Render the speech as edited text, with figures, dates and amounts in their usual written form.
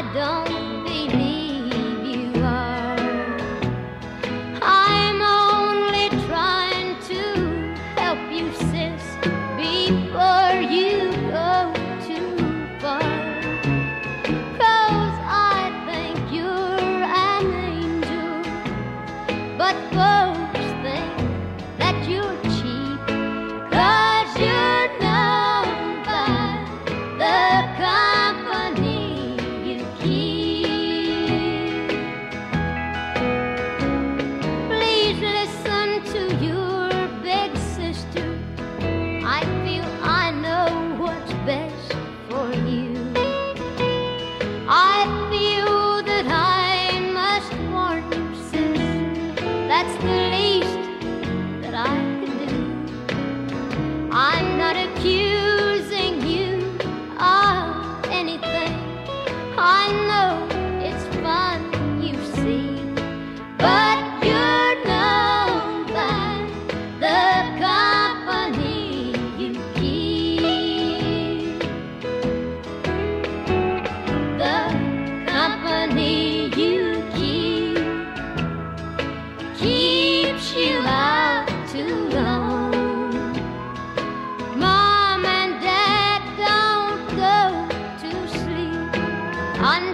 don't believe you are. I'm only trying to help you, sis, before you go too far. 'Cause I think you're an angel, but folks think that you're cheap. 'Cause you're known by the company you keep. Please listen to your big sister. I feel I know what's best for you. I feel that I must warn you, sis. That's the least that I can do. I'm not accusing you of anything. I know it's fun, you see. But you're known by the company you keep. The company you keep keeps you out too long. Mom and Dad don't go to sleep